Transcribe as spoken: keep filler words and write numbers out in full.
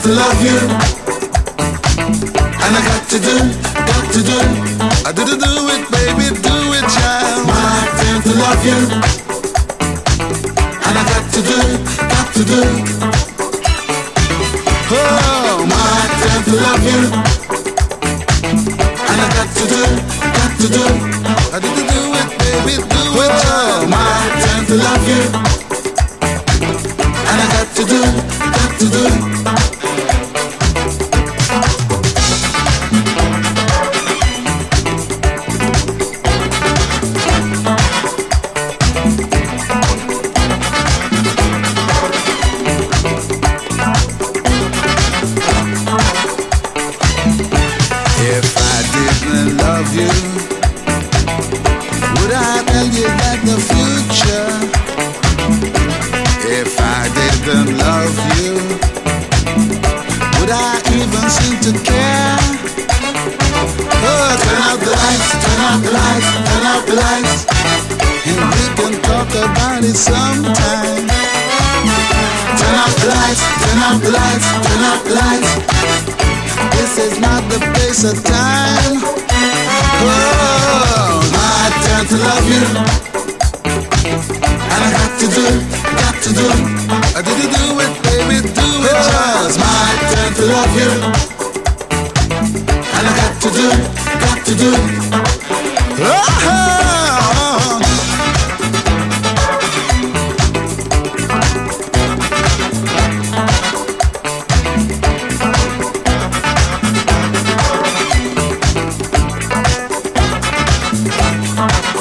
to love you, and I got to do, got to do. I do do do it, baby, do it, child. My turn to love you, and I got to do, got to do. Oh, my turn to love you, and I got to do, got to do. I do do do it, baby, do it, child. My turn to love you, and I got to do, got to do. If I didn't love you, would I tell you that the future? If I didn't love you, would I even seem to care? Oh, turn out the lights, turn out the lights, turn out the lights, and we can talk about it sometime. Turn out the lights, turn out the lights, turn out the lights. This is not the place or time. Oh, my turn to love you, and I got to do, got to do. I do do do it, baby, do it, child. It's my turn to love you, and I got to do, got to do. Oh! We'll be right back.